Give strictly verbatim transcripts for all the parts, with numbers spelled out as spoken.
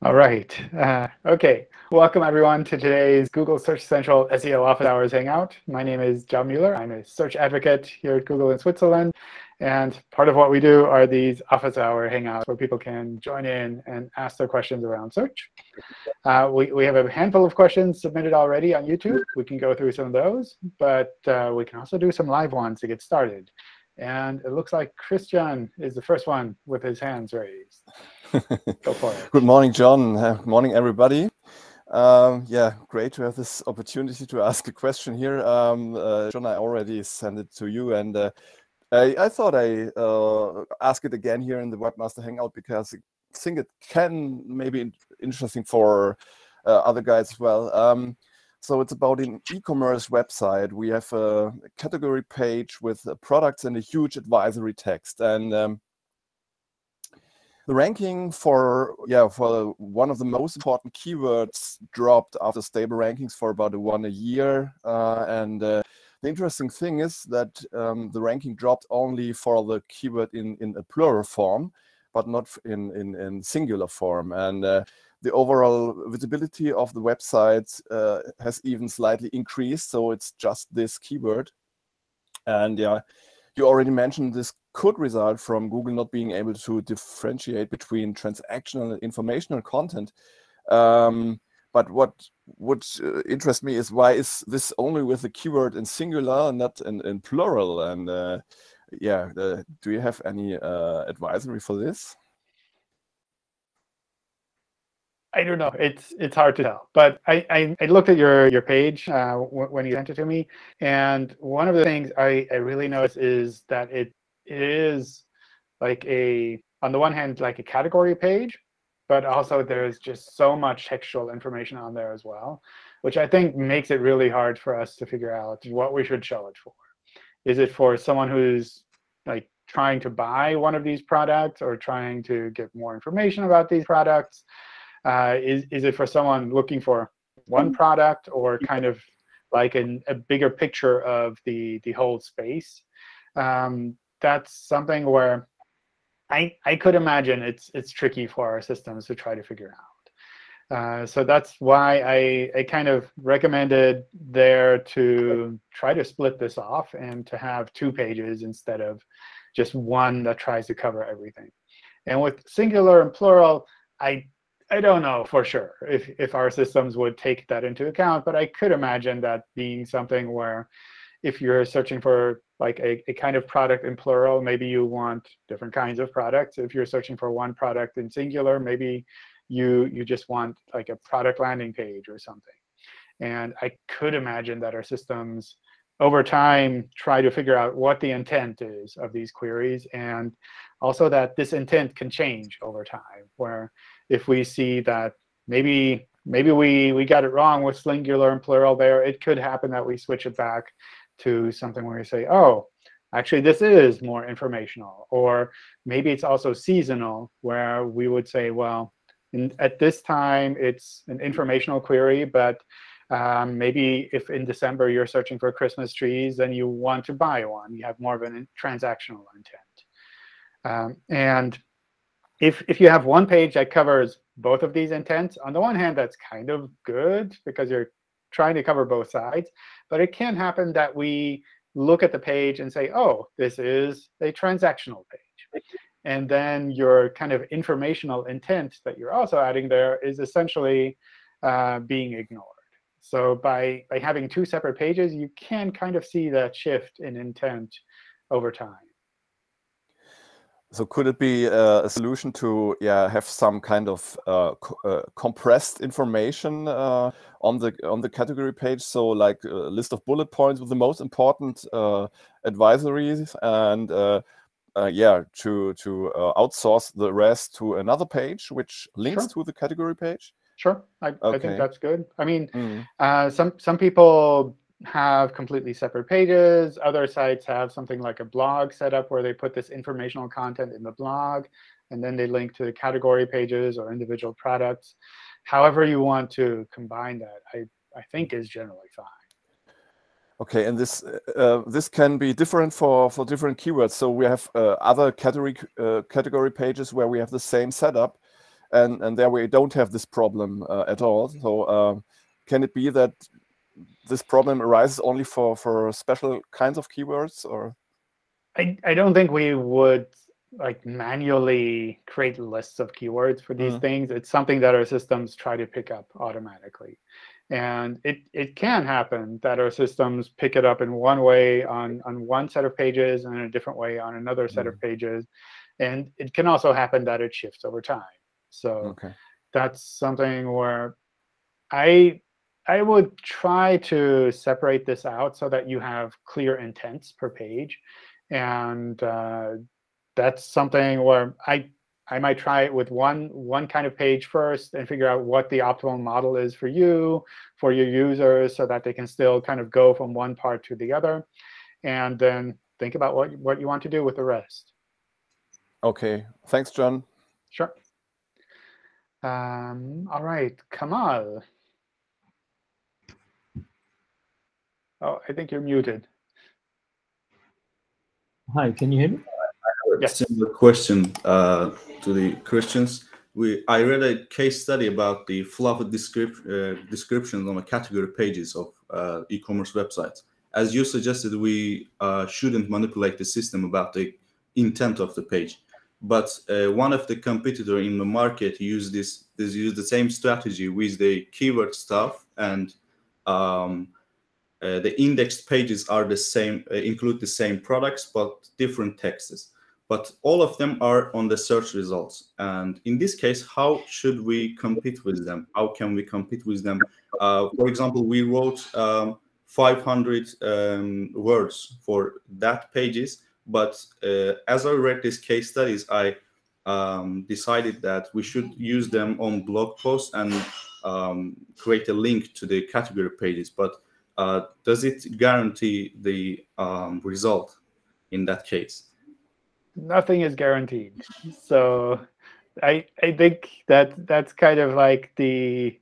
All right. Uh, OK. Welcome, everyone, to today's Google Search Central S E O Office Hours Hangout. My name is John Mueller. I'm a search advocate here at Google in Switzerland. And part of what we do are these office hour hangouts where people can join in and ask their questions around search. Uh, we, we have a handful of questions submitted already on YouTube. We can go through some of those. But uh, we can also do some live ones to get started. And it looks like Christian is the first one with his hands raised. Go for it. Good morning, John. Uh, morning, everybody. Um, yeah, great to have this opportunity to ask a question here. Um, uh, John, I already sent it to you, and uh, I, I thought I uh, ask it again here in the Webmaster Hangout because I think it can maybe be interesting for uh, other guys as well. Um, so it's about an e-commerce website. We have a category page with uh, products and a huge advisory text, and um, the ranking for yeah for one of the most important keywords dropped after stable rankings for about a one a year. Uh, and uh, the interesting thing is that um, the ranking dropped only for the keyword in in a plural form, but not in in, in singular form. And uh, the overall visibility of the website uh, has even slightly increased. So it's just this keyword. And yeah, you already mentioned this could result from Google not being able to differentiate between transactional and informational content. Um, but what would uh, interest me is why is this only with the keyword in singular and not in, in plural? And uh, yeah, uh, do you have any uh, advisory for this? I don't know. It's it's hard to tell. But I, I, I looked at your, your page uh, when you sent it to me. And one of the things I, I really noticed is that it it is like a, on the one hand, like a category page, but also there's just so much textual information on there as well, which I think makes it really hard for us to figure out what we should show it for. Is it for someone who's like trying to buy one of these products or trying to get more information about these products? Uh, is, is it for someone looking for one product or kind of like an, a bigger picture of the, the whole space? Um, that's something where I, I could imagine it's, it's tricky for our systems to try to figure out. Uh, so that's why I, I kind of recommended there to try to split this off and to have two pages instead of just one that tries to cover everything. And with singular and plural, I I don't know for sure if, if our systems would take that into account. But I could imagine that being something where if you're searching for like a, a kind of product in plural, maybe you want different kinds of products. If you're searching for one product in singular, maybe you, you just want like a product landing page or something. And I could imagine that our systems over time try to figure out what the intent is of these queries, and also that this intent can change over time, where if we see that maybe maybe we, we got it wrong with singular and plural there, it could happen that we switch it back to something where we say, oh, actually, this is more informational. Or maybe it's also seasonal, where we would say, well, in, at this time, it's an informational query. But um, maybe if in December you're searching for Christmas trees, then you want to buy one. You have more of a transactional intent. Um, and If, if you have one page that covers both of these intents, on the one hand, that's kind of good because you're trying to cover both sides. But it can happen that we look at the page and say, oh, this is a transactional page. And then your kind of informational intent that you're also adding there is essentially uh, being ignored. So by, by having two separate pages, you can kind of see that shift in intent over time. So could it be uh, a solution to yeah have some kind of uh, co uh, compressed information uh, on the on the category page? So like a list of bullet points with the most important uh, advisories, and uh, uh, yeah, to to uh, outsource the rest to another page which links Sure. to the category page. Sure, I, Okay. I think that's good. I mean, Mm. uh, some some people have completely separate pages. Other sites have something like a blog set up where they put this informational content in the blog, and then they link to the category pages or individual products. However you want to combine that, I, I think is generally fine. Okay, and this uh, this can be different for for different keywords. So we have uh, other category uh, category pages where we have the same setup, and and there we don't have this problem uh, at all. So um, can it be that this problem arises only for for special kinds of keywords, or? I I don't think we would like manually create lists of keywords for these mm. things. It's something that our systems try to pick up automatically. And it, it can happen that our systems pick it up in one way on, on one set of pages and in a different way on another set mm. of pages. And it can also happen that it shifts over time. So okay. that's something where I, I would try to separate this out so that you have clear intents per page. And uh, that's something where I I might try it with one one kind of page first and figure out what the optimal model is for you, for your users, so that they can still kind of go from one part to the other, and then think about what what you want to do with the rest. OK, thanks, John. Sure. Um, all right, Kamal. Oh, I think you're muted. Hi, can you hear me? I have a yes. similar question uh, to the Christians. We I read a case study about the fluffy descript, uh, descriptions on the category pages of uh, e-commerce websites. As you suggested, we uh, shouldn't manipulate the system about the intent of the page. But uh, one of the competitor in the market used this, this used the same strategy with the keyword stuff, and um, uh, the indexed pages are the same, uh, include the same products but different texts. But all of them are on the search results. And in this case, how should we compete with them? How can we compete with them? Uh, for example, we wrote um, five hundred um, words for that pages. But uh, as I read these case studies, I um, decided that we should use them on blog posts and um, create a link to the category pages. But uh, does it guarantee the um, result in that case? Nothing is guaranteed. So I I think that that's kind of like the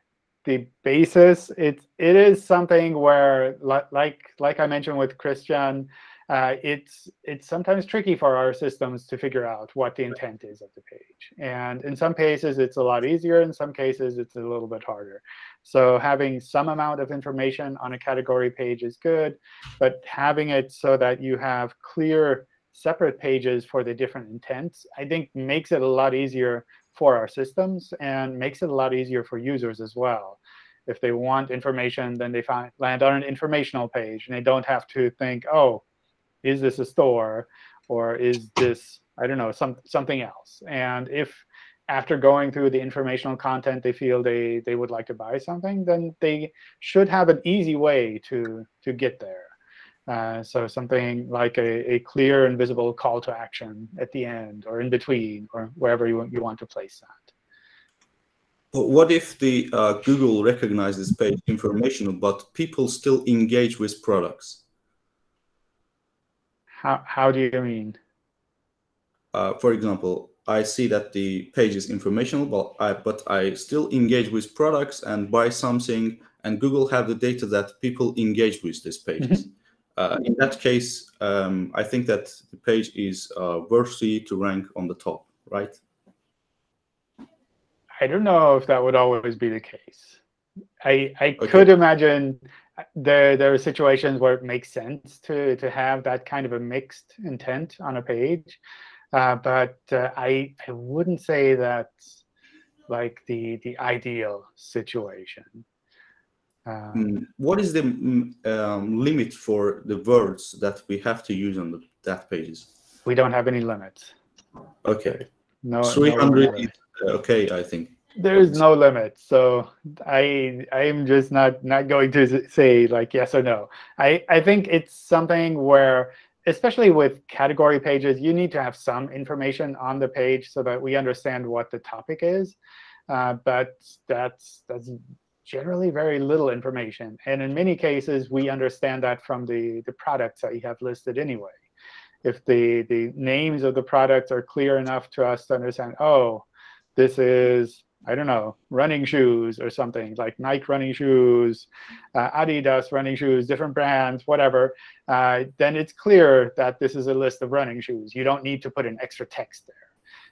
the basis. It it is something where like like I mentioned with Christian, uh, it's it's sometimes tricky for our systems to figure out what the intent is of the page. And in some cases it's a lot easier. In some cases it's a little bit harder. So having some amount of information on a category page is good, but having it so that you have clear separate pages for the different intents, I think makes it a lot easier for our systems and makes it a lot easier for users as well. If they want information, then they find, land on an informational page, and they don't have to think, oh, is this a store? Or is this, I don't know, some, something else? And if after going through the informational content, they feel they, they would like to buy something, then they should have an easy way to, to get there. Uh, so something like a, a clear and visible call to action at the end or in between or wherever you, you want to place that. But what if the uh, Google recognizes page informational, but people still engage with products? How, how do you mean? Uh, for example, I see that the page is informational, but I, but I still engage with products and buy something, and Google have the data that people engage with these pages. Mm-hmm. Uh, in that case, um, I think that the page is uh, worthy to rank on the top, right? I don't know if that would always be the case. I, I okay. could imagine there, there are situations where it makes sense to, to have that kind of a mixed intent on a page. Uh, but uh, I, I wouldn't say that's like the, the ideal situation. Um, what is the um, limit for the words that we have to use on the, that pages? We don't have any limits. Okay. No. three hundred no is okay, I think. There is no limit. So I I am just not not going to say like yes or no. I I think it's something where, especially with category pages, you need to have some information on the page so that we understand what the topic is. Uh, but that's that's. generally very little information. And in many cases, we understand that from the, the products that you have listed anyway. If the, the names of the products are clear enough to us to understand, oh, this is, I don't know, running shoes or something, like Nike running shoes, uh, Adidas running shoes, different brands, whatever, uh, then it's clear that this is a list of running shoes. You don't need to put an extra text there.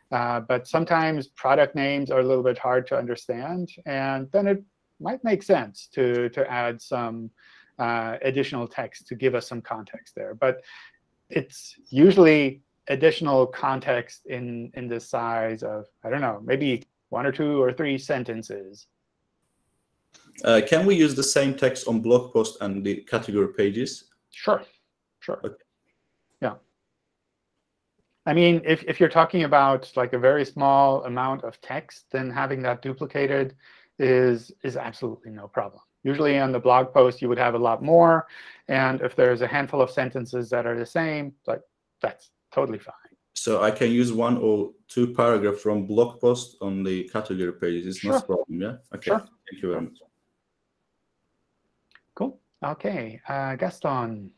Uh, but sometimes product names are a little bit hard to understand. And then it might make sense to, to add some uh, additional text to give us some context there. But it's usually additional context in, in the size of, I don't know, maybe one or two or three sentences. Uh, can we use the same text on blog post and the category pages? Sure, sure. Okay. Yeah. I mean, if, if you're talking about like a very small amount of text, then having that duplicated is, is absolutely no problem. Usually on the blog post, you would have a lot more. And if there's a handful of sentences that are the same, like that's totally fine. So I can use one or two paragraphs from blog post on the category pages. It's Sure. not a problem, yeah? Okay, Sure. Thank you very much. Cool. OK, uh, Gaston.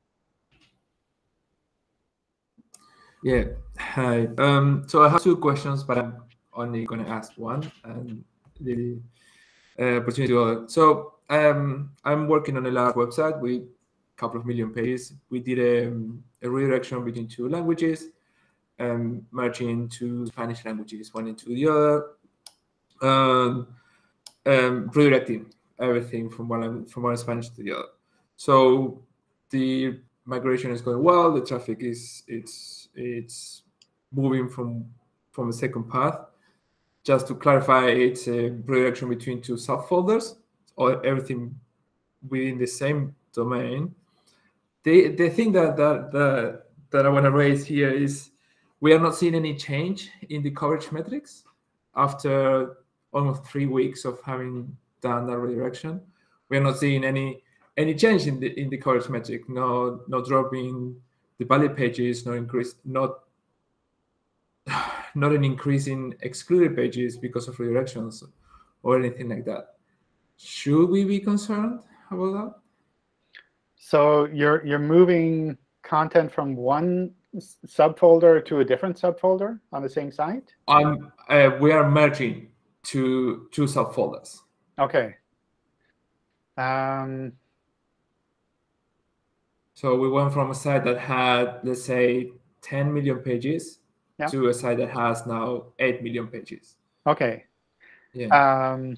Yeah, hi. Um, so I have two questions, but I'm only going to ask one and the uh, opportunity to other. So um, I'm working on a large website with a couple of million pages. We did a, a redirection between two languages, um, merging two Spanish languages, one into the other, um, um, redirecting everything from one from one Spanish to the other. So the migration is going well. The traffic is it's it's moving from from the second path. Just to clarify, it's a redirection between two subfolders, or everything within the same domain. The the thing that that that, that I want to raise here is we are not seeing any change in the coverage metrics after almost three weeks of having done that redirection. We are not seeing any any change in the in the coverage metric. No no dropping the valid pages, no increase, not not an increase in excluded pages because of redirections or anything like that. Should we be concerned about that? So you're you're moving content from one subfolder to a different subfolder on the same site? Um, uh, we are merging two two subfolders. OK. Um, so we went from a site that had, let's say, ten million pages yeah. to a site that has now eight million pages. OK. Yeah. Um,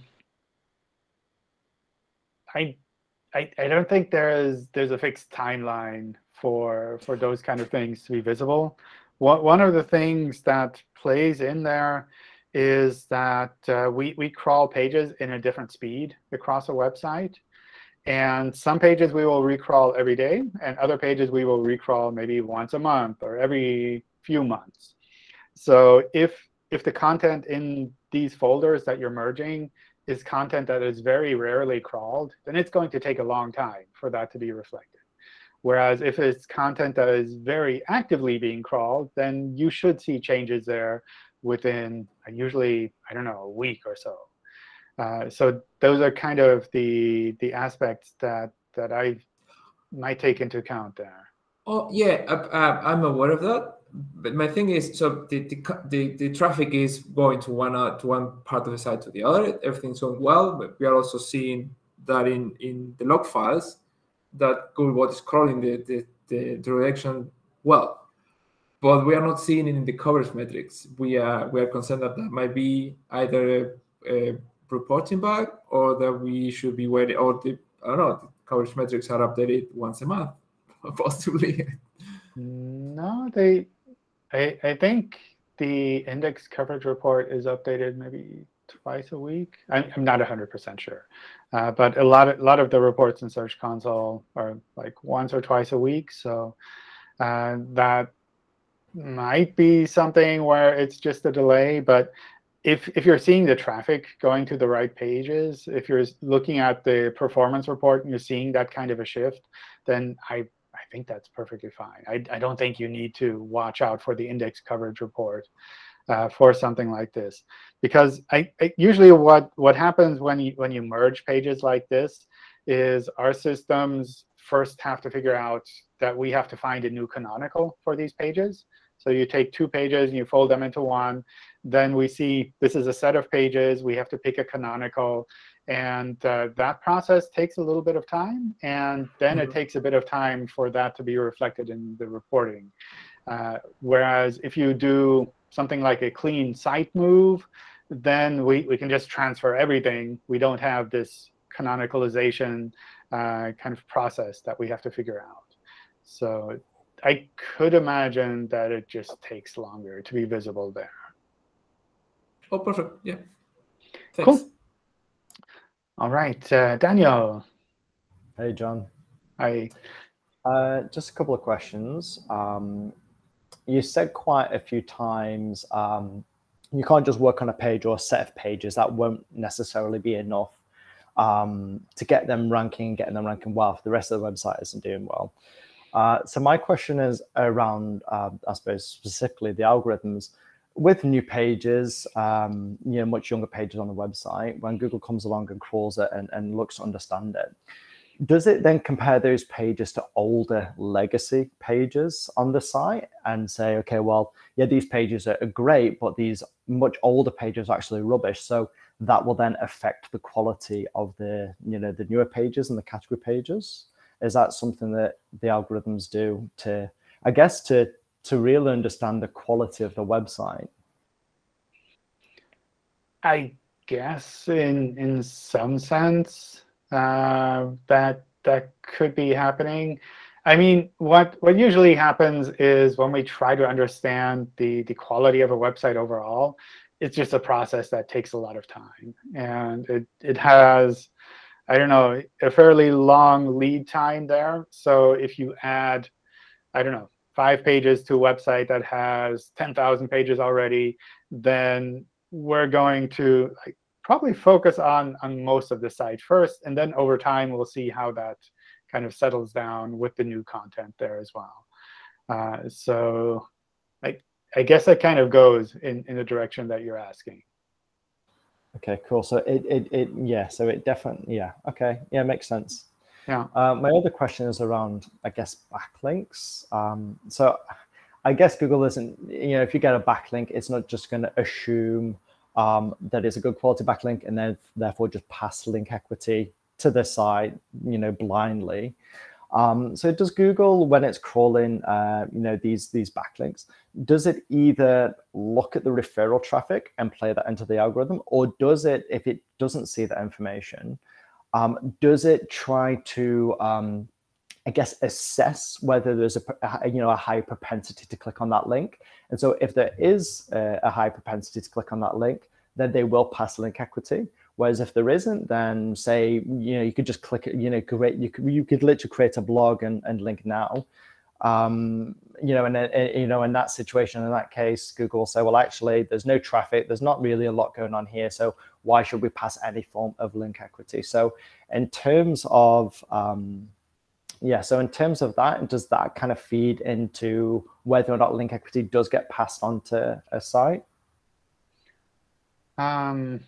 I, I I don't think there's there's a fixed timeline for for those kind of things to be visible. One one of the things that plays in there is that uh, we we crawl pages in a different speed across a website. And some pages we will recrawl every day, and other pages we will recrawl maybe once a month or every few months. So if if the content in these folders that you're merging is content that is very rarely crawled, then it's going to take a long time for that to be reflected. Whereas if it's content that is very actively being crawled, then you should see changes there within usually, I don't know, a week or so. Uh, so those are kind of the the aspects that that I might take into account there. Oh yeah, I, I'm aware of that. But my thing is, so the the the, the traffic is going to one uh, to one part of the site to the other. Everything's going well, but we are also seeing that in in the log files that Googlebot is crawling the the, the direction well. But we are not seeing it in the coverage metrics. We are we are concerned that that might be either a, a reporting bug, or that we should be waiting, or the, I don't know, the coverage metrics are updated once a month, possibly. No, they, I, I think the index coverage report is updated maybe twice a week. I'm, I'm not one hundred percent sure. Uh, but a lot, of, a lot of the reports in Search Console are like once or twice a week. So uh, that might be something where it's just a delay. But If, if you're seeing the traffic going to the right pages, if you're looking at the performance report and you're seeing that kind of a shift, then I, I think that's perfectly fine. I, I don't think you need to watch out for the index coverage report uh, for something like this. Because I, I, usually what, what happens when you, when you merge pages like this is our systems first have to figure out that we have to find a new canonical for these pages. So you take two pages and you fold them into one. Then we see this is a set of pages. We have to pick a canonical. And uh, that process takes a little bit of time. And then mm-hmm. it takes a bit of time for that to be reflected in the reporting. Uh, whereas if you do something like a clean site move, then we, we can just transfer everything. We don't have this canonicalization uh, kind of process that we have to figure out. So I could imagine that it just takes longer to be visible there. Oh, perfect. Yeah. Thanks. Cool. All right, uh, Daniel. Hey, John. Hi. Uh, just a couple of questions. Um, you said quite a few times um, you can't just work on a page or a set of pages. That won't necessarily be enough um, to get them ranking, getting them ranking well if the rest of the website isn't doing well. Uh, so my question is around, uh, I suppose, specifically the algorithms. With new pages, um, you know, much younger pages on the website, when Google comes along and crawls it and, and looks to understand it, does it then compare those pages to older legacy pages on the site and say, okay, well, yeah, these pages are great, but these much older pages are actually rubbish. So that will then affect the quality of the, you know, the newer pages and the category pages. Is that something that the algorithms do to, I guess, to to really understand the quality of the website? I guess in in some sense uh, that that could be happening. I mean, what what usually happens is when we try to understand the the quality of a website overall, it's just a process that takes a lot of time, and it it has, I don't know, a fairly long lead time there. So if you add, I don't know, five pages to a website that has ten thousand pages already, then we're going to like, probably focus on, on most of the site first. And then over time, we'll see how that kind of settles down with the new content there as well. Uh, so I, I guess it kind of goes in, in the direction that you're asking. Okay, cool. So it, it, it yeah, so it definitely, yeah, okay, yeah, makes sense. Yeah. Uh, my other question is around, I guess, backlinks. Um, so I guess Google isn't, you know, if you get a backlink, it's not just going to assume um, that it's a good quality backlink and then therefore just pass link equity to the site, you know, blindly. Um, so does Google, when it's crawling, uh, you know, these these backlinks, does it either look at the referral traffic and play that into the algorithm, or does it, if it doesn't see that information, um, does it try to, um, I guess, assess whether there's a, a you know a high propensity to click on that link? And so if there is a, a high propensity to click on that link, then they will pass link equity. Whereas if there isn't, then say, you know, you could just click it, you know, create, you could, you could literally create a blog and, and link now. Um, you know, and, uh, you know, in that situation, in that case, Google will say, well, actually, there's no traffic. There's not really a lot going on here. So why should we pass any form of link equity? So in terms of, um, yeah, so in terms of that, does that kind of feed into whether or not link equity does get passed on to a site? Um.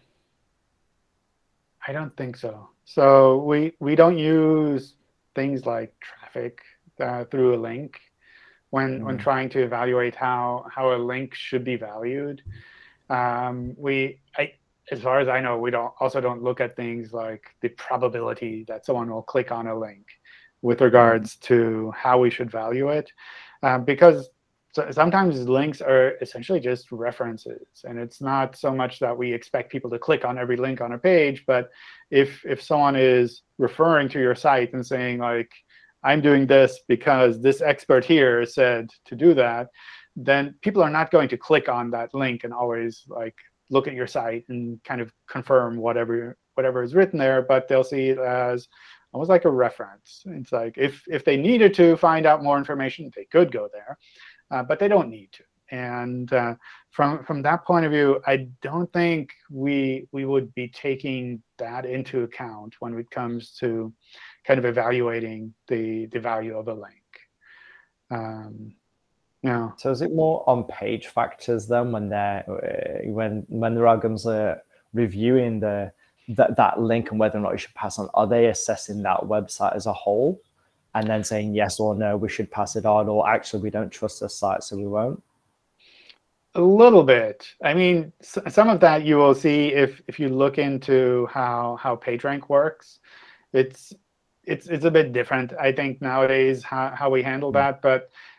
I don't think so. So we we don't use things like traffic uh, through a link when mm. when trying to evaluate how how a link should be valued. Um, we, I, as far as I know, we don't also don't look at things like the probability that someone will click on a link with regards to how we should value it, uh, because so sometimes links are essentially just references, and it's not so much that we expect people to click on every link on a page, but if if someone is referring to your site and saying, like, I'm doing this because this expert here said to do that, then people are not going to click on that link and always like look at your site and kind of confirm whatever whatever is written there, but they'll see it as almost like a reference. It's like if if they needed to find out more information, they could go there. Uh, but they don't need to. And uh, from from that point of view, I don't think we we would be taking that into account when it comes to kind of evaluating the the value of a link. Um, yeah. So is it more on page factors then when they're uh, when when the algorithms are reviewing the that that link and whether or not you should pass on? Are they assessing that website as a whole and then saying yes or no, we should pass it on, or actually we don't trust this site, so we won't? A little bit. I mean, some of that you will see if if you look into how how PageRank works. It's it's it's a bit different, I think, nowadays how how we handle that. But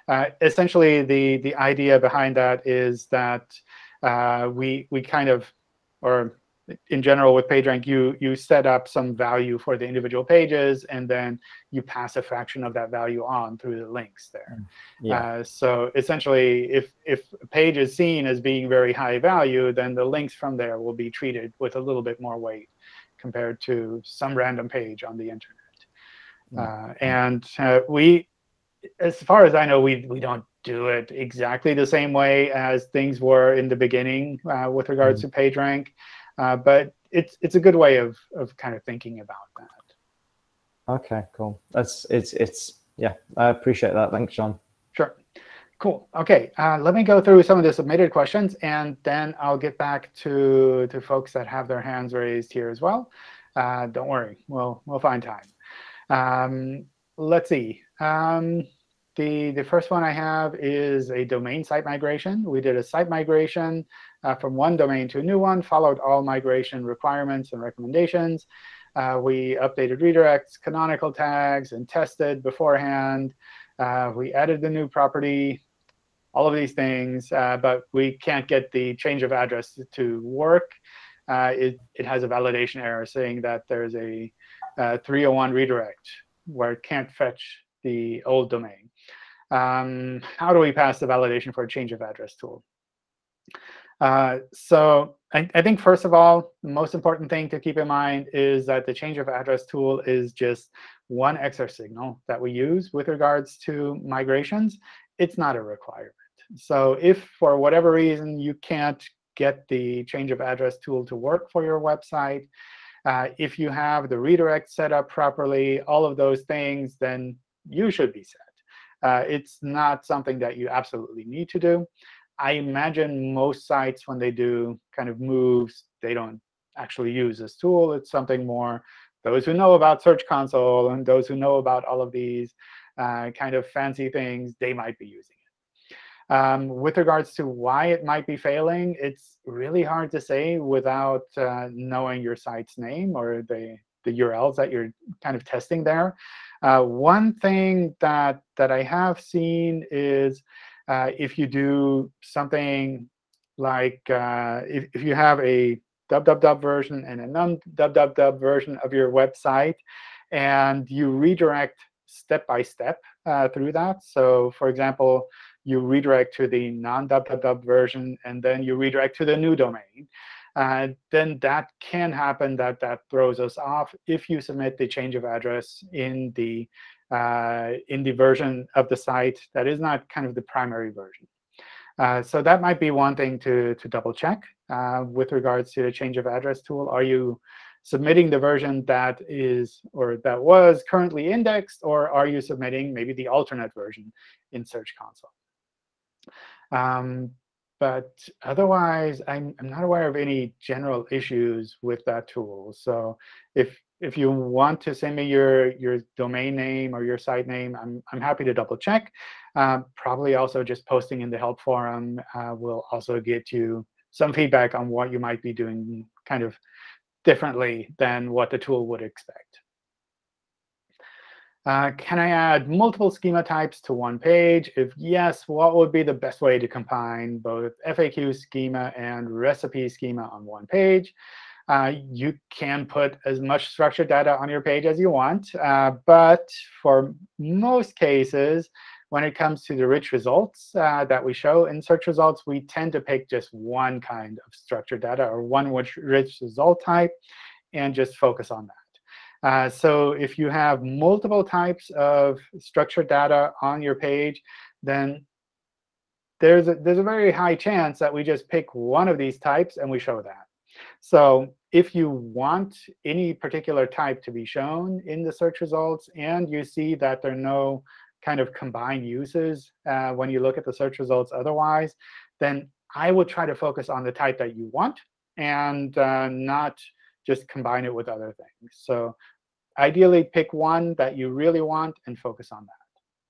uh, essentially, the, the idea behind that is that uh, we, we kind of, or in general with PageRank, you, you set up some value for the individual pages, and then you pass a fraction of that value on through the links there. Yeah. Uh, so essentially, if, if a page is seen as being very high value, then the links from there will be treated with a little bit more weight compared to some random page on the internet. Uh, and uh, we, as far as I know, we, we don't do it exactly the same way as things were in the beginning uh, with regards mm. to PageRank. Uh, but it's it's a good way of of kind of thinking about that. OK, cool. That's it's it's yeah. I appreciate that. Thanks, John. Sure. Cool. OK, uh, let me go through some of the submitted questions, and then I'll get back to to folks that have their hands raised here as well. Uh, don't worry, we'll we'll find time. Um, let's see. Um, The, the first one I have is a domain site migration. We did a site migration uh, from one domain to a new one, followed all migration requirements and recommendations. Uh, we updated redirects, canonical tags, and tested beforehand. Uh, we added the new property, all of these things. Uh, but we can't get the change of address to work. Uh, it, it has a validation error saying that there's a uh, three oh one redirect where it can't fetch the old domain. Um, how do we pass the validation for a change of address tool? Uh, so I, I think, first of all, the most important thing to keep in mind is that the change of address tool is just one X R signal that we use with regards to migrations. It's not a requirement. So if, for whatever reason, you can't get the change of address tool to work for your website, uh, if you have the redirect set up properly, all of those things, then you should be set. Uh, it's not something that you absolutely need to do. I imagine most sites, when they do kind of moves, they don't actually use this tool. It's something more those who know about Search Console and those who know about all of these uh, kind of fancy things, they might be using it. Um, with regards to why it might be failing, it's really hard to say without uh, knowing your site's name or the, the U R Ls that you're kind of testing there. Uh, one thing that, that I have seen is uh, if you do something like uh, if, if you have a www version and a non-www version of your website, and you redirect step by step uh, through that. So for example, you redirect to the non-www version, and then you redirect to the new domain. Uh, then that can happen that that throws us off if you submit the change of address in the uh, in the version of the site that is not kind of the primary version. Uh, so that might be one thing to, to double check uh, with regards to the change of address tool. Are you submitting the version that is or that was currently indexed, or are you submitting maybe the alternate version in Search Console? Um, But otherwise, I'm, I'm not aware of any general issues with that tool. So if if you want to send me your, your domain name or your site name, I'm, I'm happy to double check. Um, probably also just posting in the help forum uh, will also get you some feedback on what you might be doing kind of differently than what the tool would expect. Uh, can I add multiple schema types to one page? If yes, what would be the best way to combine both F A Q schema and recipe schema on one page? Uh, you can put as much structured data on your page as you want. Uh, but for most cases, when it comes to the rich results uh, that we show in search results, we tend to pick just one kind of structured data or one rich result type and just focus on that. Uh, so if you have multiple types of structured data on your page, then there's a, there's a very high chance that we just pick one of these types and we show that. So if you want any particular type to be shown in the search results, and you see that there are no kind of combined uses uh, when you look at the search results otherwise, then I would try to focus on the type that you want and uh, not just combine it with other things. So ideally, pick one that you really want and focus on that.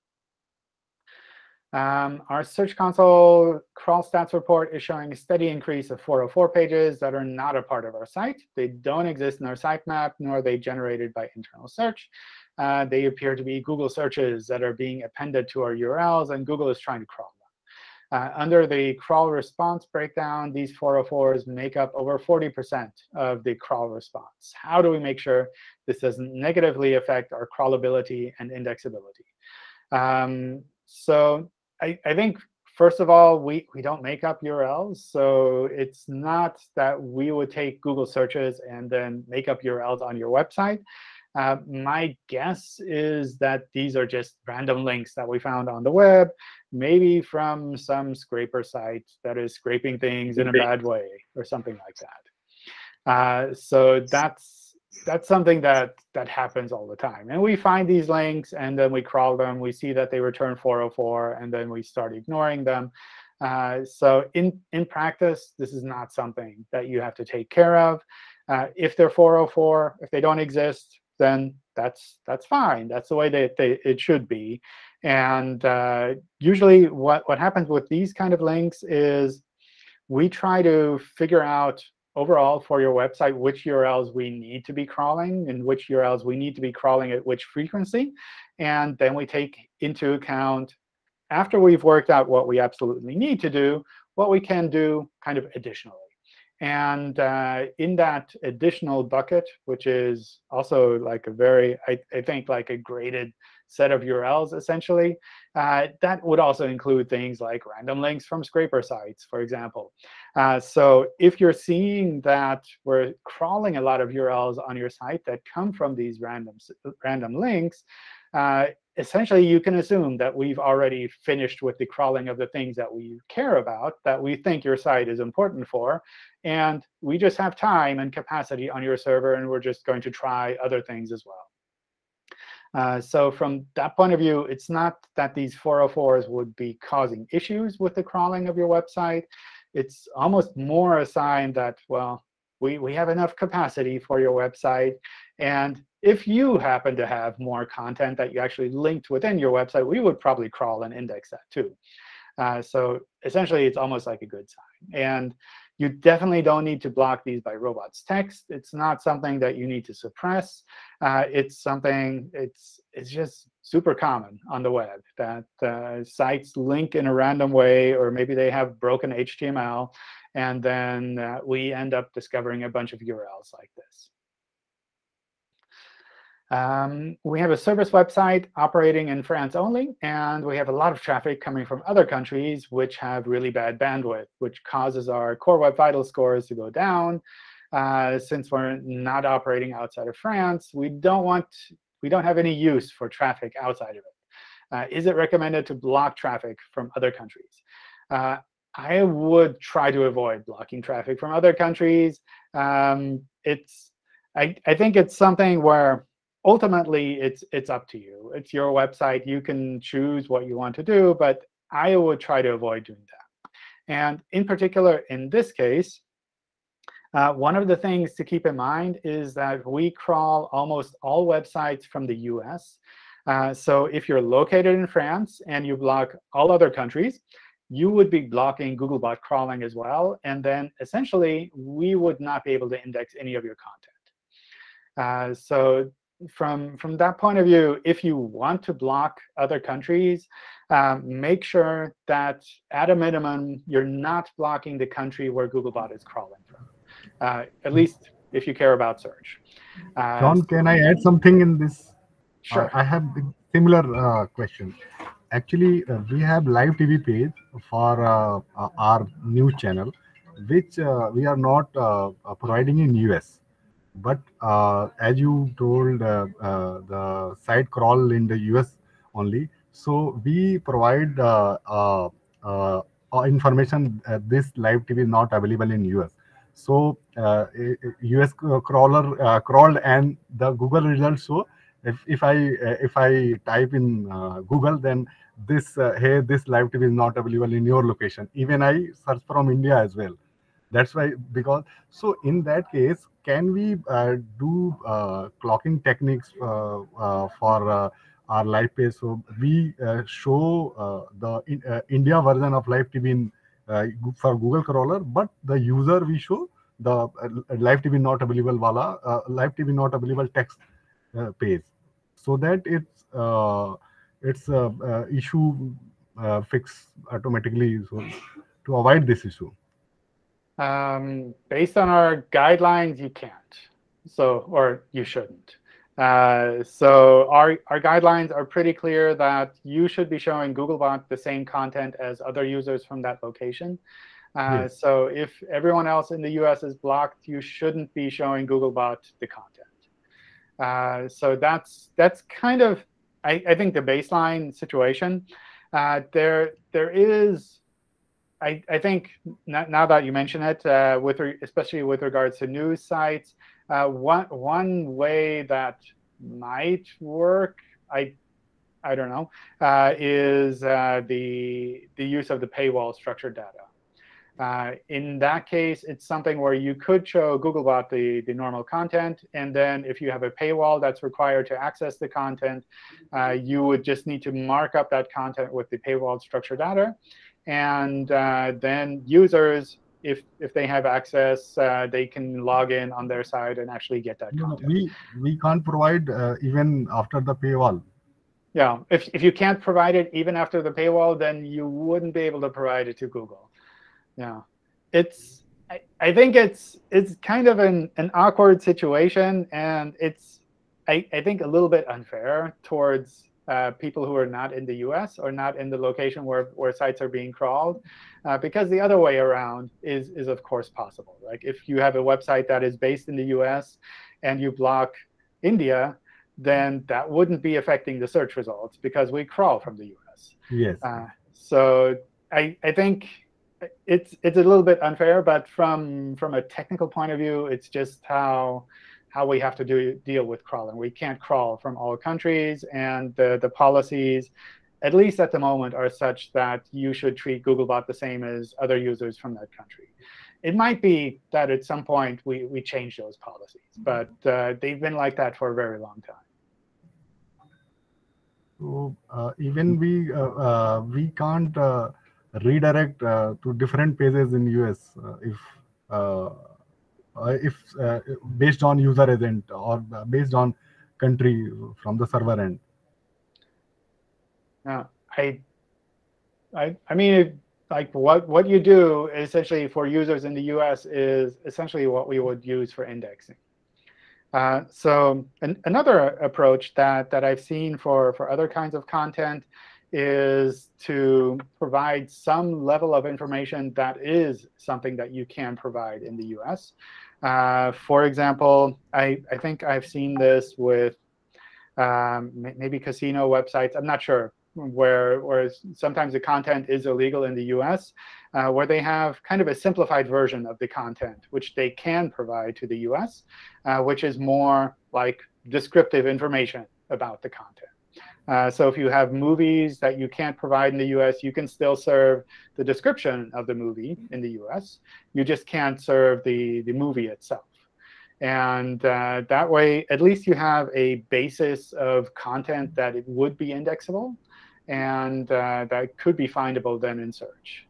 Um, our Search Console crawl stats report is showing a steady increase of four oh four pages that are not a part of our site. They don't exist in our sitemap, nor are they generated by internal search. Uh, they appear to be Google searches that are being appended to our U R Ls, and Google is trying to crawl them. Uh, under the crawl response breakdown, these four oh fours make up over forty percent of the crawl response. How do we make sure this doesn't negatively affect our crawlability and indexability? Um, so I, I think, first of all, we, we don't make up U R Ls. So it's not that we would take Google searches and then make up U R Ls on your website. Uh, my guess is that these are just random links that we found on the web, maybe from some scraper site that is scraping things in a bad way or something like that. Uh, so that's that's something that that happens all the time. And we find these links, and then we crawl them. We see that they return four oh four, and then we start ignoring them. Uh, so in, in practice, this is not something that you have to take care of. Uh, if they're four oh four, if they don't exist, then that's that's fine. That's the way that they, it should be. And uh, usually what, what happens with these kind of links is we try to figure out overall for your website which U R Ls we need to be crawling and which U R Ls we need to be crawling at which frequency. And then we take into account, after we've worked out what we absolutely need to do, what we can do kind of additionally. And uh, in that additional bucket, which is also like a very, I, I think, like a graded set of U R Ls, essentially, uh, that would also include things like random links from scraper sites, for example. Uh, so if you're seeing that we're crawling a lot of U R Ls on your site that come from these random, random links, uh, essentially, you can assume that we've already finished with the crawling of the things that we care about, that we think your site is important for. And we just have time and capacity on your server, and we're just going to try other things as well. Uh, so from that point of view, it's not that these four oh fours would be causing issues with the crawling of your website. It's almost more a sign that, well, we, we have enough capacity for your website. And if you happen to have more content that you actually linked within your website, we would probably crawl and index that too. Uh, so essentially, it's almost like a good sign. And you definitely don't need to block these by robots text. It's not something that you need to suppress. Uh, it's something, it's, it's just super common on the web that uh, sites link in a random way, or maybe they have broken H T M L. And then uh, we end up discovering a bunch of U R Ls like this. Um, we have a service website operating in France only, and we have a lot of traffic coming from other countries which have really bad bandwidth, which causes our Core Web Vitals scores to go down. Uh, since we're not operating outside of France, we don't want, we don't have any use for traffic outside of it. Uh, is it recommended to block traffic from other countries? Uh, I would try to avoid blocking traffic from other countries. Um, it's, I, I think it's something where ultimately, it's it's up to you. It's your website. You can choose what you want to do, but I would try to avoid doing that. And in particular, in this case, uh, one of the things to keep in mind is that we crawl almost all websites from the U S. Uh, so if you're located in France and you block all other countries, you would be blocking Googlebot crawling as well. And then essentially, we would not be able to index any of your content. Uh, so From, from that point of view, if you want to block other countries, um, make sure that at a minimum, you're not blocking the country where Googlebot is crawling from, uh, at least if you care about search. Uh, John, can I add something in this? Sure. Uh, I have a similar uh, question. Actually, uh, we have live T V page for uh, uh, our news channel, which uh, we are not uh, providing in U S. But uh, as you told, uh, uh, the site crawl in the U S only. So we provide uh, uh, uh, information. Uh, this live T V is not available in U S. So uh, U S crawler uh, crawled, and the Google results show. If if I uh, if I type in uh, Google, then this uh, hey, this live T V is not available in your location. Even I search from India as well. That's why, because so in that case, can we uh, do uh, clocking techniques uh, uh, for uh, our live page? So we uh, show uh, the in, uh, India version of live T V in, uh, for Google crawler, but the user we show the uh, live T V not available wala uh, live T V not available text uh, page. so that it's uh, it's uh, uh, issue uh, fix automatically, so to avoid this issue? Um, based on our guidelines, you can't. So, or you shouldn't. Uh, so our, our guidelines are pretty clear that you should be showing Googlebot the same content as other users from that location. Uh, Yes. So if everyone else in the U S is blocked, you shouldn't be showing Googlebot the content. Uh, so that's that's kind of, I, I think, the baseline situation. Uh, there there is, I, I think, now that you mention it, uh, with re especially with regards to news sites, uh, one one way that might work, I I don't know, uh, is uh, the the use of the paywall structured data. Uh, in that case, it's something where you could show Googlebot the, the normal content. And then if you have a paywall that's required to access the content, uh, you would just need to mark up that content with the paywall structured data. And uh, then users, if, if they have access, uh, they can log in on their side and actually get that No, no, content. we we can't provide uh, even after the paywall. Yeah, if, if you can't provide it even after the paywall, then you wouldn't be able to provide it to Google. Yeah, it's. I, I think it's it's kind of an, an awkward situation, and it's I, I think a little bit unfair towards uh, people who are not in the U S or not in the location where, where sites are being crawled, uh, because the other way around is is of course possible. Like if you have a website that is based in the U S and you block India, then that wouldn't be affecting the search results because we crawl from the U S. Yes. Uh, so I I think. It's it's a little bit unfair, but from from a technical point of view, it's just how how we have to do deal with crawling. We can't crawl from all countries, and the the policies, at least at the moment, are such that you should treat Googlebot the same as other users from that country. It might be that at some point we we change those policies, but uh, they've been like that for a very long time. So uh, even we uh, uh, we can't uh, redirect uh, to different pages in U S uh, if uh, uh, if uh, based on user agent or based on country from the server end. Yeah, I I I mean, it, like what what you do essentially for users in the U S is essentially what we would use for indexing. Uh, so an, another approach that that I've seen for for other kinds of content is to provide some level of information that is something that you can provide in the U S. Uh, for example, I, I think I've seen this with um, maybe casino websites. I'm not sure, where, where sometimes the content is illegal in the U S, uh, where they have kind of a simplified version of the content, which they can provide to the U S, uh, which is more like descriptive information about the content. Uh, so if you have movies that you can't provide in the U S, you can still serve the description of the movie in the U S. You just can't serve the, the movie itself. And uh, that way, at least you have a basis of content that it would be indexable and uh, that could be findable then in search.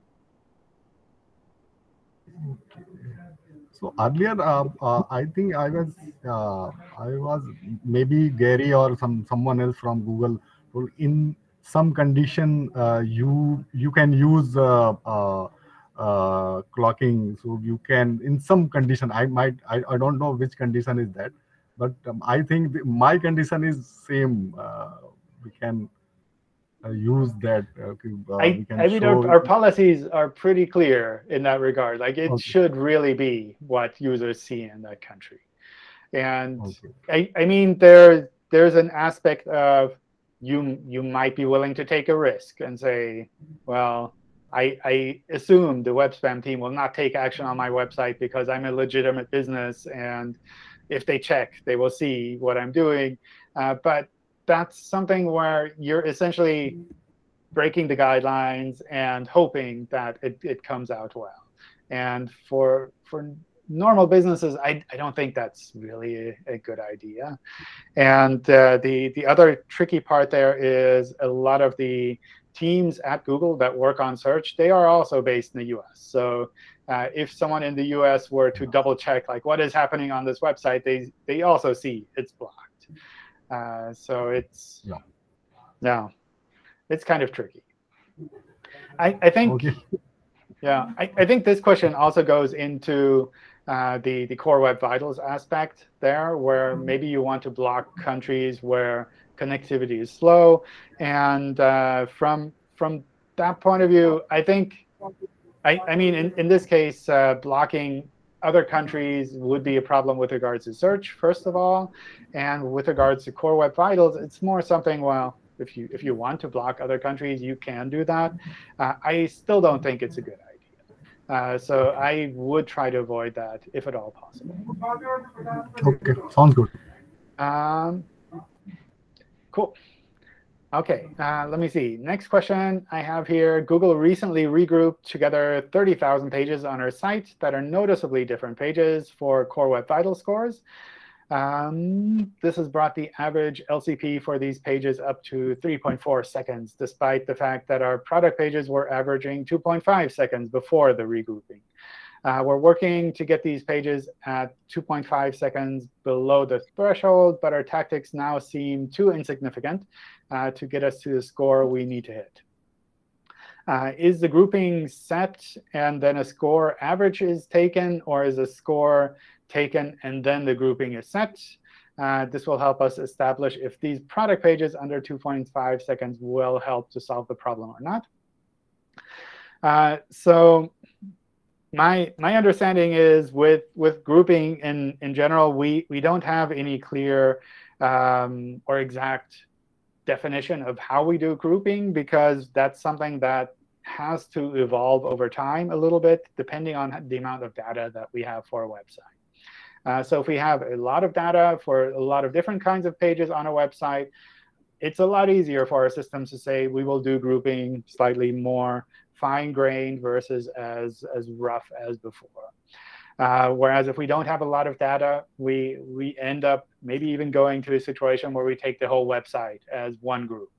Okay. So earlier, uh, uh, I think I was uh, I was maybe Gary or some someone else from Google. In some condition, uh, you you can use uh, uh, uh, clocking. So you can, in some condition, I might I, I don't know which condition is that, but um, I think the, my condition is same. Uh, we can uh, use that. Uh, uh, I, we can I mean, our, our policies are pretty clear in that regard. Like, it Okay. should really be what users see in that country. And Okay. I, I mean, there there's an aspect of you you might be willing to take a risk and say, well, I, I assume the web spam team will not take action on my website because I'm a legitimate business, and if they check, they will see what I'm doing. Uh, but that's something where you're essentially breaking the guidelines and hoping that it, it comes out well. And for for normal businesses, I, I don't think that's really a, a good idea. And uh, the, the other tricky part there is a lot of the teams at Google that work on search, they are also based in the U S. So uh, if someone in the U S were to double check, like, what is happening on this website, they, they also see it's blocked. Uh, so it's Yeah. no, it's kind of tricky. I, I think Okay. yeah, I, I think this question also goes into uh, the the Core Web Vitals aspect there, where maybe you want to block countries where connectivity is slow, and uh, from from that point of view, I think I, I mean in in this case, uh, blocking other countries would be a problem with regards to search, first of all, and with regards to Core Web Vitals, it's more something, well, if you if you want to block other countries, you can do that. Uh, I still don't think it's a good idea. Uh, so I would try to avoid that if at all possible. Okay, sounds good. Um, cool. OK, uh, let me see. Next question I have here. Google recently regrouped together thirty thousand pages on our site that are noticeably different pages for Core Web Vitals scores. Um, this has brought the average L C P for these pages up to three point four seconds, despite the fact that our product pages were averaging two point five seconds before the regrouping. Uh, we're working to get these pages at two point five seconds below the threshold, but our tactics now seem too insignificant uh, to get us to the score we need to hit. Uh, is the grouping set and then a score average is taken, or is a score taken and then the grouping is set? Uh, this will help us establish if these product pages under two point five seconds will help to solve the problem or not. Uh, so my my understanding is with with grouping in in general, we we don't have any clear um, or exact definition of how we do grouping, because that's something that has to evolve over time a little bit, depending on the amount of data that we have for a website. Uh, so if we have a lot of data for a lot of different kinds of pages on a website, it's a lot easier for our systems to say we will do grouping slightly more fine-grained versus as, as rough as before. Uh, whereas if we don't have a lot of data, we, we end up maybe even going to a situation where we take the whole website as one group.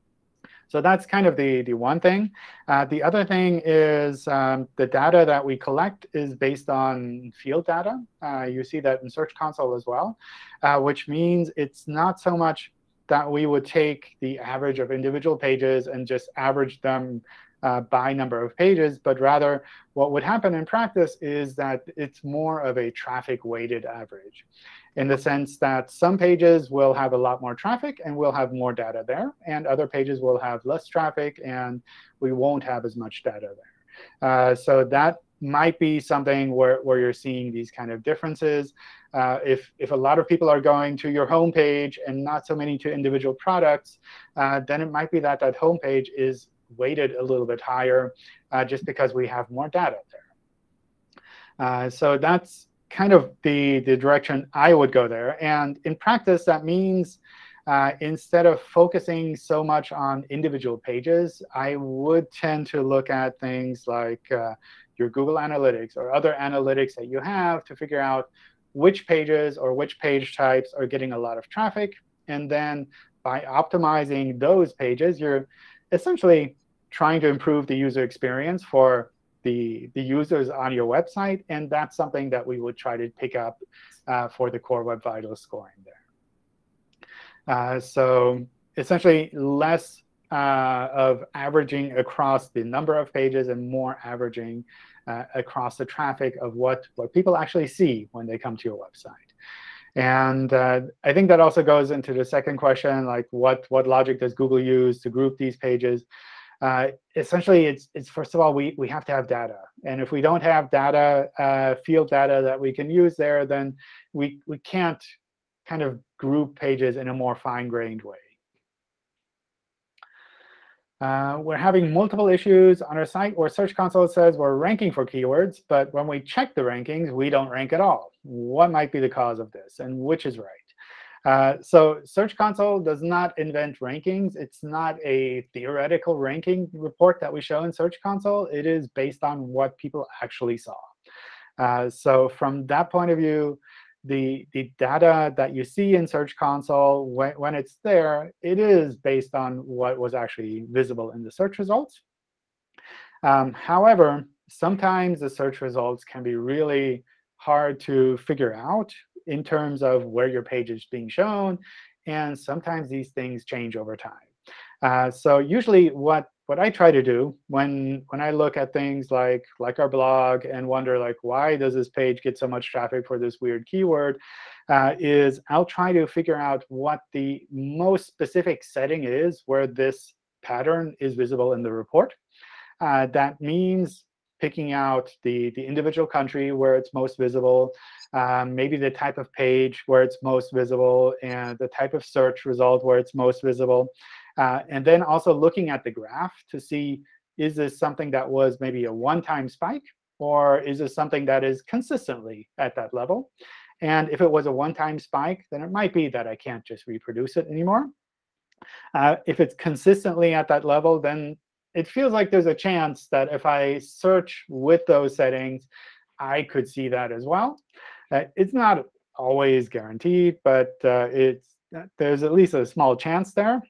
So that's kind of the, the one thing. Uh, the other thing is um, the data that we collect is based on field data. Uh, you see that in Search Console as well, uh, which means it's not so much that we would take the average of individual pages and just average them uh, by number of pages, but rather what would happen in practice is that it's more of a traffic-weighted average, in the sense that some pages will have a lot more traffic and we'll have more data there, and other pages will have less traffic and we won't have as much data there. Uh, so that might be something where, where you're seeing these kind of differences. Uh, if, if a lot of people are going to your home page and not so many to individual products, uh, then it might be that that home page is weighted a little bit higher uh, just because we have more data there. Uh, so that's kind of the, the direction I would go there. And in practice, that means uh, instead of focusing so much on individual pages, I would tend to look at things like uh, your Google Analytics or other analytics that you have to figure out which pages or which page types are getting a lot of traffic. And then by optimizing those pages, you're essentially trying to improve the user experience for the, the users on your website. And that's something that we would try to pick up uh, for the Core Web Vitals scoring there. Uh, so essentially, less uh, of averaging across the number of pages and more averaging uh, across the traffic of what, what people actually see when they come to your website. And uh, I think that also goes into the second question, like what, what logic does Google use to group these pages? Uh, essentially, it's, it's first of all, we, we have to have data. And if we don't have data, uh, field data that we can use there, then we, we can't kind of group pages in a more fine-grained way. Uh, we're having multiple issues on our site where Search Console says we're ranking for keywords, but when we check the rankings, we don't rank at all. What might be the cause of this, and which is right? Uh, so Search Console does not invent rankings. It's not a theoretical ranking report that we show in Search Console. It is based on what people actually saw. Uh, so from that point of view, the, the data that you see in Search Console, when, when it's there, it is based on what was actually visible in the search results. Um, however, sometimes the search results can be really hard to figure out in terms of where your page is being shown and sometimes these things change over time. Uh, so usually what what I try to do when when I look at things like like our blog and wonder like why does this page get so much traffic for this weird keyword, uh, is I'll try to figure out what the most specific setting is where this pattern is visible in the report. Uh, that means picking out the, the individual country where it's most visible, um, maybe the type of page where it's most visible, and the type of search result where it's most visible. Uh, and then also looking at the graph to see, is this something that was maybe a one-time spike, or is this something that is consistently at that level? And if it was a one-time spike, then it might be that I can't just reproduce it anymore. Uh, if it's consistently at that level, then it feels like there's a chance that if I search with those settings, I could see that as well. Uh, it's not always guaranteed, but uh, it's there's at least a small chance there.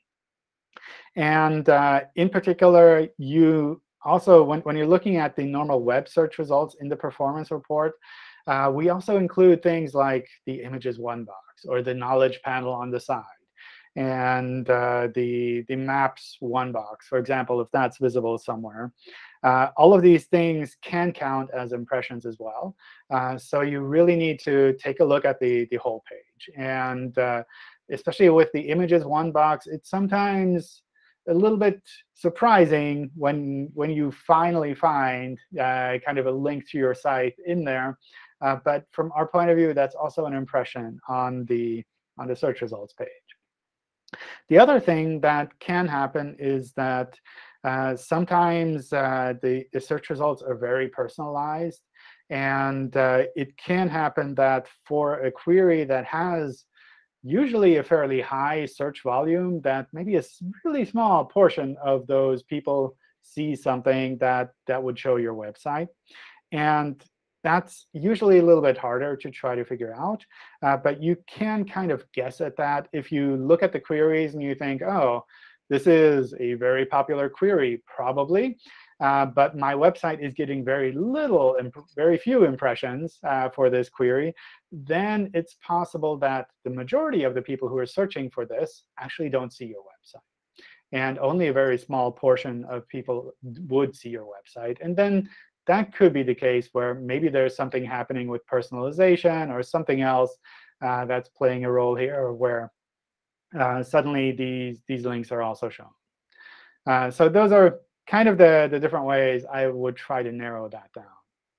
And uh, in particular, you also, when, when you're looking at the normal web search results in the performance report, uh, we also include things like the images one box or the knowledge panel on the side, and uh, the, the maps one box, for example, if that's visible somewhere. Uh, all of these things can count as impressions as well. Uh, so you really need to take a look at the, the whole page. And uh, especially with the images one box, it's sometimes a little bit surprising when, when you finally find uh, kind of a link to your site in there. Uh, but from our point of view, that's also an impression on the, on the search results page. The other thing that can happen is that uh, sometimes uh, the, the search results are very personalized. And uh, it can happen that for a query that has usually a fairly high search volume, that maybe a really small portion of those people see something that, that would show your website. And that's usually a little bit harder to try to figure out. Uh, but you can kind of guess at that if you look at the queries and you think, oh, this is a very popular query, probably. Uh, but my website is getting very little, very few impressions uh, for this query. Then it's possible that the majority of the people who are searching for this actually don't see your website. And only a very small portion of people would see your website. And then that could be the case where maybe there's something happening with personalization or something else uh, that's playing a role here, or where uh, suddenly these, these links are also shown. Uh, so those are kind of the, the different ways I would try to narrow that down.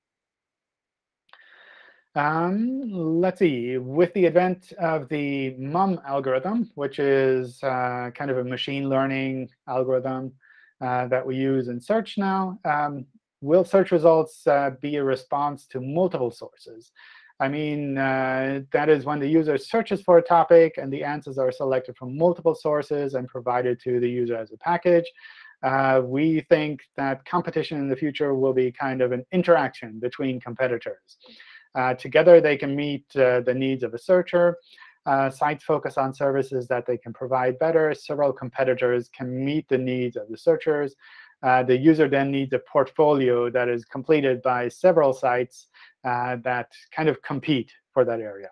Um, let's see. With the advent of the M U M algorithm, which is uh, kind of a machine learning algorithm uh, that we use in search now, um, will search results uh, be a response to multiple sources? I mean, uh, that is when the user searches for a topic and the answers are selected from multiple sources and provided to the user as a package. Uh, we think that competition in the future will be kind of an interaction between competitors. Uh, together, they can meet uh, the needs of a searcher. Uh, sites focus on services that they can provide better. Several competitors can meet the needs of the searchers. Uh, the user then needs a portfolio that is completed by several sites uh, that kind of compete for that area.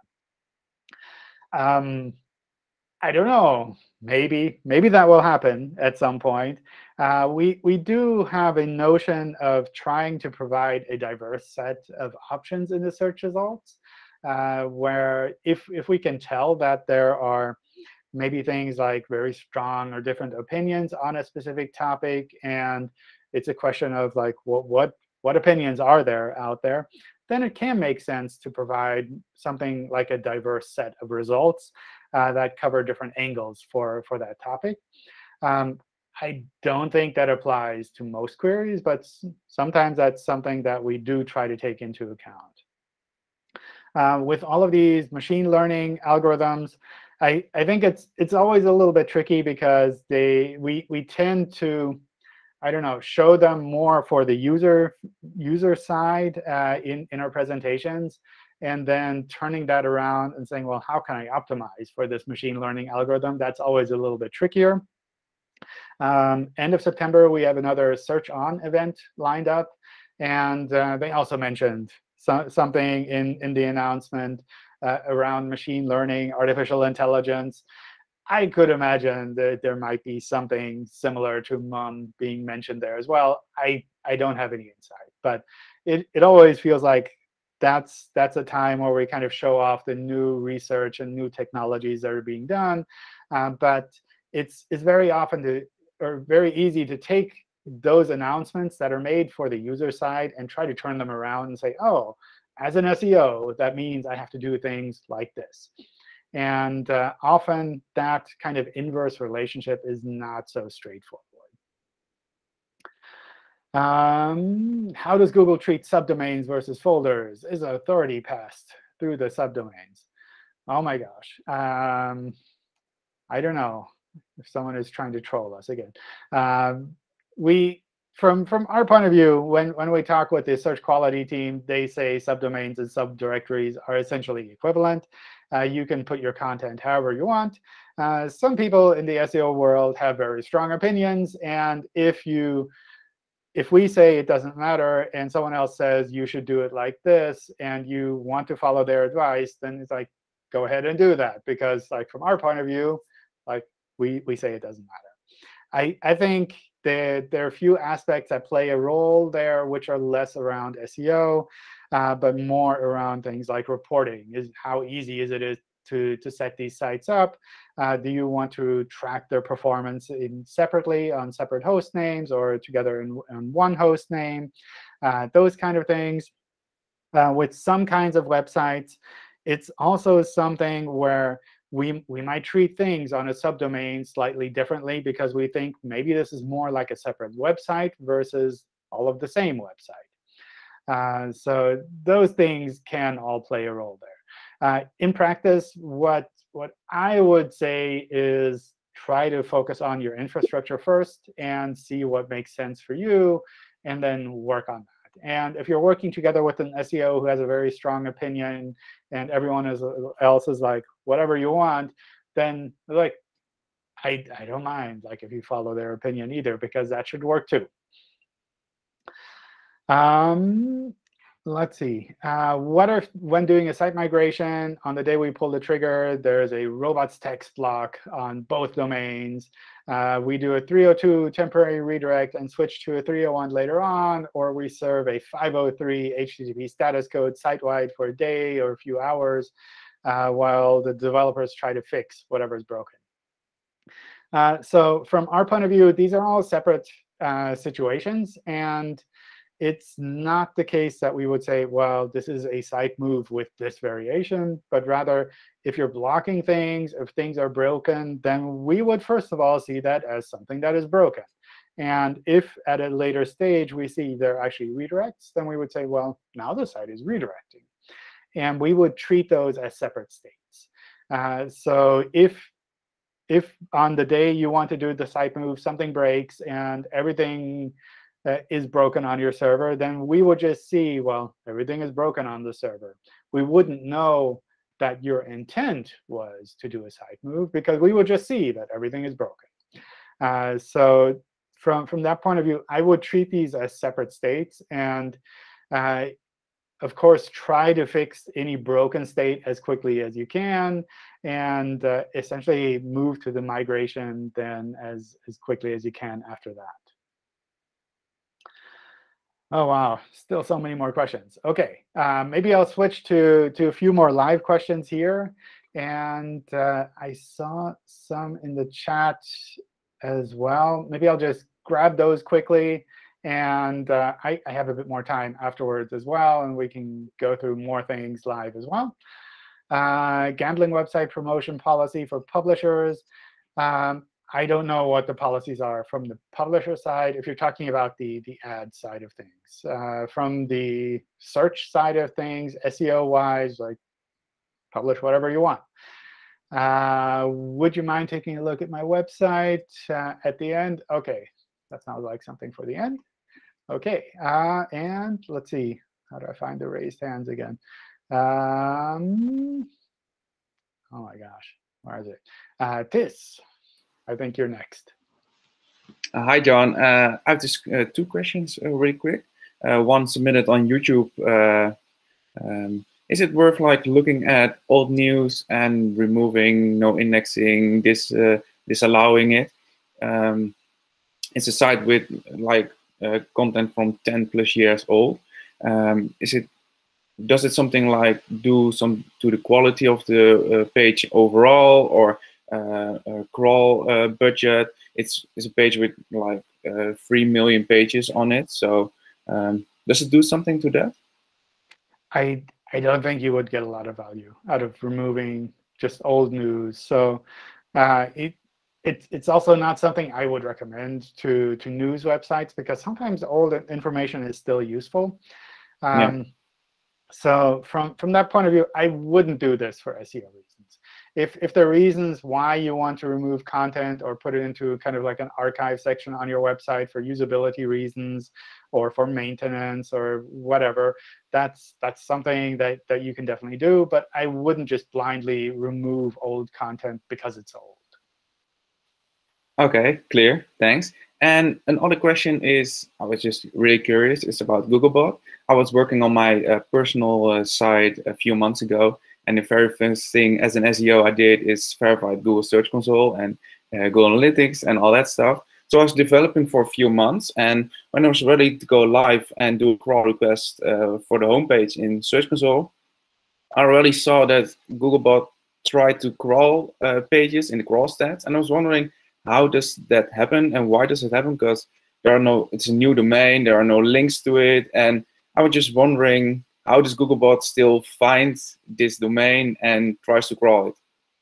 Um, I don't know. Maybe, maybe that will happen at some point. Uh, we, we do have a notion of trying to provide a diverse set of options in the search results, uh, where if, if we can tell that there are maybe things like very strong or different opinions on a specific topic, and it's a question of like, what, what, what opinions are there out there, then it can make sense to provide something like a diverse set of results uh, that cover different angles for, for that topic. Um, I don't think that applies to most queries, but sometimes that's something that we do try to take into account. Uh, with all of these machine learning algorithms, I, I think it's it's always a little bit tricky because they we we tend to, I don't know, show them more for the user user side uh, in in our presentations, and then turning that around and saying, well, how can I optimize for this machine learning algorithm? That's always a little bit trickier. Um, end of September, we have another Search On event lined up, and uh, they also mentioned so, something in in the announcement Uh, around machine learning, artificial intelligence. I could imagine that there might be something similar to M U M being mentioned there as well. I, I don't have any insight. But it, it always feels like that's, that's a time where we kind of show off the new research and new technologies that are being done. Um, but it's, it's very often to, or very easy to take those announcements that are made for the user side and try to turn them around and say, oh, as an S E O, that means I have to do things like this. And uh, often that kind of inverse relationship is not so straightforward. Um, how does Google treat subdomains versus folders? Is authority passed through the subdomains? Oh my gosh. Um, I don't know if someone is trying to troll us again. Um, we, from, from our point of view, when, when we talk with the search quality team, they say subdomains and subdirectories are essentially equivalent. Uh, you can put your content however you want. Uh, some people in the S E O world have very strong opinions. And if you If we say it doesn't matter and someone else says you should do it like this and you want to follow their advice, then it's like, go ahead and do that. Because like from our point of view, like we, we say it doesn't matter. I, I think that there are a few aspects that play a role there, which are less around S E O, uh, but more around things like reporting. Is how easy is it is to, to set these sites up? Uh, do you want to track their performance in separately on separate host names or together in, in one host name? Uh, those kind of things. Uh, with some kinds of websites, it's also something where we, we might treat things on a subdomain slightly differently because we think maybe this is more like a separate website versus all of the same website. Uh, so those things can all play a role there. Uh, in practice, what, what I would say is try to focus on your infrastructure first and see what makes sense for you, and then work on that. And if you're working together with an S E O who has a very strong opinion and everyone is, else is like, whatever you want, then like, I, I don't mind like if you follow their opinion either, because that should work too. Um, let's see. Uh, what if when doing a site migration, on the day we pull the trigger, there's a robots text block on both domains. Uh, we do a three oh two temporary redirect and switch to a three oh one later on, or we serve a five oh three H T T P status code site-wide for a day or a few hours uh, while the developers try to fix whatever's broken. Uh, so from our point of view, these are all separate uh, situations. And it's not the case that we would say, well, this is a site move with this variation. But rather, if you're blocking things, if things are broken, then we would first of all see that as something that is broken. And if at a later stage we see there are actually redirects, then we would say, well, now the site is redirecting. And we would treat those as separate states. Uh, so if if on the day you want to do the site move, something breaks and everything Uh, is broken on your server, then we would just see, well, everything is broken on the server. We wouldn't know that your intent was to do a site move because we would just see that everything is broken. Uh, so from, from that point of view, I would treat these as separate states. And uh, of course, try to fix any broken state as quickly as you can, and uh, essentially move to the migration then as, as quickly as you can after that. Oh, wow. Still so many more questions. OK, um, maybe I'll switch to, to a few more live questions here. And uh, I saw some in the chat as well. Maybe I'll just grab those quickly. And uh, I, I have a bit more time afterwards as well. And we can go through more things live as well. Uh, gambling website promotion policy for publishers. Um, I don't know what the policies are from the publisher side, if you're talking about the, the ad side of things. Uh, from the search side of things, S E O-wise, like publish whatever you want. Uh, would you mind taking a look at my website uh, at the end? OK, that sounds like something for the end. OK, uh, and let's see. How do I find the raised hands again? Um, oh, my gosh. Where is it? Uh, Tis. I think you're next. Uh, hi, John. Uh, I have just uh, two questions uh, really quick. Uh, one submitted on YouTube. Uh, um, is it worth like looking at old news and removing, no indexing, this uh, disallowing it? Um, it's a site with like uh, content from ten plus years old. Um, is it does it something like do some to the quality of the uh, page overall, or uh, a crawl uh, budget? It's it's a page with like uh, three million pages on it. So um, does it do something to that? I I don't think you would get a lot of value out of removing just old news. So uh, it it's it's also not something I would recommend to to news websites, because sometimes old information is still useful. Um, yeah. So from from that point of view, I wouldn't do this for S E O reasons. If if there are reasons why you want to remove content or put it into kind of like an archive section on your website for usability reasons or for maintenance or whatever, that's that's something that that you can definitely do. But I wouldn't just blindly remove old content because it's old. Okay, clear. Thanks. And another question is, I was just really curious, it's about Googlebot. I was working on my uh, personal uh, site a few months ago, and the very first thing as an S E O I did is verified Google Search Console and uh, Google Analytics and all that stuff. So I was developing for a few months, and when I was ready to go live and do a crawl request uh, for the homepage in Search Console, I already saw that Googlebot tried to crawl uh, pages in the crawl stats, and I was wondering, how does that happen and why does it happen? Because there are no, it's a new domain, there are no links to it. And I was just wondering, how does Googlebot still find this domain and tries to crawl it?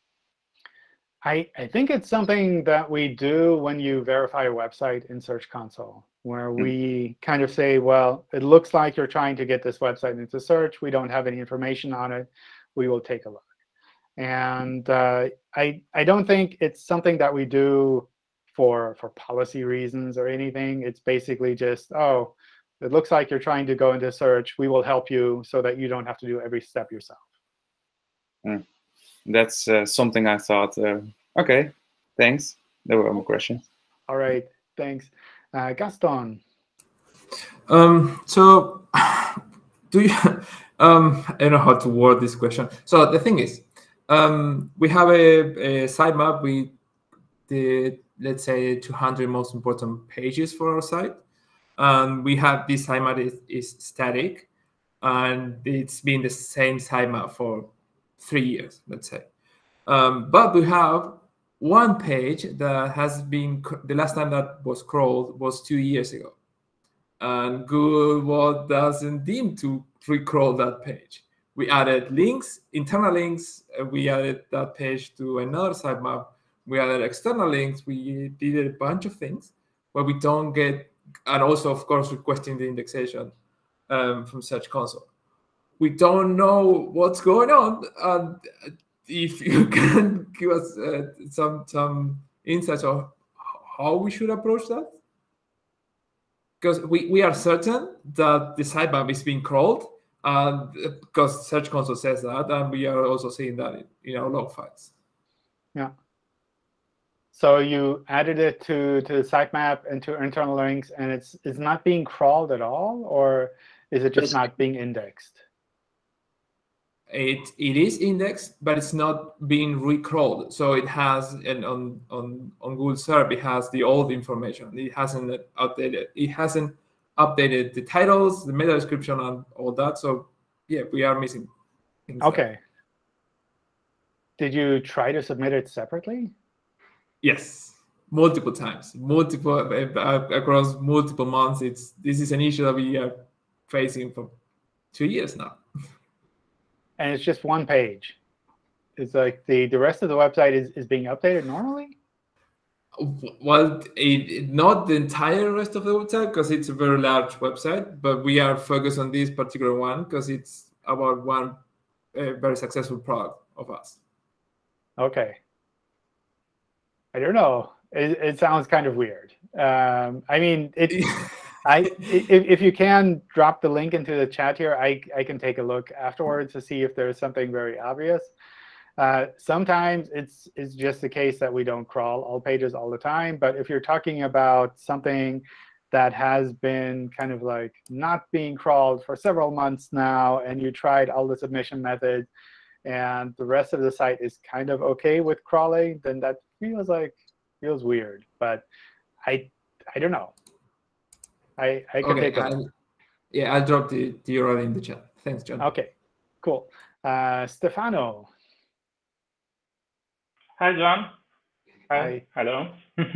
I, I think it's something that we do when you verify a website in Search Console, where Mm. we kind of say, well, it looks like you're trying to get this website into search. We don't have any information on it. We will take a look. And uh, I, I don't think it's something that we do for, for policy reasons or anything. It's basically just, oh, it looks like you're trying to go into search. We will help you so that you don't have to do every step yourself. Mm. That's uh, something I thought. Uh, OK, thanks. There were more questions. All right, thanks. Uh, Gaston. Um, so do you, um, I don't know how to word this question. So the thing is, Um, we have a, a sitemap with the, let's say, two hundred most important pages for our site. And we have this sitemap is, is static, and it's been the same sitemap for three years, let's say. Um, but we have one page that has been, the last time that was crawled was two years ago. And Google doesn't deem to recrawl that page. We added links, internal links. Uh, we added that page to another sitemap. We added external links. We did a bunch of things, but we don't get, and also, of course, requesting the indexation um, from Search Console. We don't know what's going on. And if you can give us uh, some, some insights of how we should approach that. Because we, we are certain that the sitemap is being crawled, and because Search Console says that, and we are also seeing that in, in our log files. Yeah. So you added it to, to the sitemap and to internal links, and it's, it's not being crawled at all? Or is it just not being indexed? It, it is indexed, but it's not being recrawled. So it has, and on, on, on Google Search, it has the old information. It hasn't updated. It hasn't updated the titles, the meta description, and all that. So yeah, we are missing things. OK. There. Did you try to submit it separately? Yes, multiple times, multiple uh, across multiple months. It's this is an issue that we are facing for two years now. And it's just one page. It's like the, the rest of the website is, is being updated normally? Well, it, not the entire rest of the website, because it's a very large website, but we are focused on this particular one because it's about one uh, very successful product of us. OK. I don't know. It, it sounds kind of weird. Um, I mean, it. I if, if you can drop the link into the chat here, I, I can take a look afterwards to see if there's something very obvious. Uh, sometimes it's, it's just the case that we don't crawl all pages all the time. But if you're talking about something that has been kind of like not being crawled for several months now, and you tried all the submission methods, and the rest of the site is kind of OK with crawling, then that feels like feels weird. But I I don't know. I I could Okay, take a I'll, yeah, I'll drop the, the U R L in the chat. Thanks, John. OK, cool. Uh, Stefano. Hi, John. Hi. Hi. Hello.